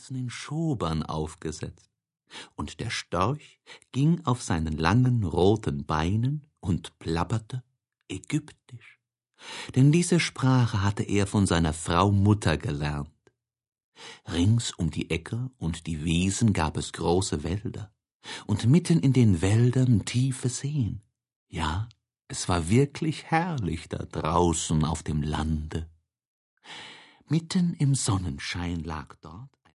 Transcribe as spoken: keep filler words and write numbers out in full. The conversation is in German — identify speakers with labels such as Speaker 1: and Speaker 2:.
Speaker 1: Eisen in Schobern aufgesetzt, und der Storch ging auf seinen langen roten Beinen und plapperte ägyptisch, denn diese Sprache hatte er von seiner Frau Mutter gelernt. Rings um die Äcker und die Wiesen gab es große Wälder, und mitten in den Wäldern tiefe Seen. Ja, es war wirklich herrlich da draußen auf dem Lande. Mitten im Sonnenschein lag dort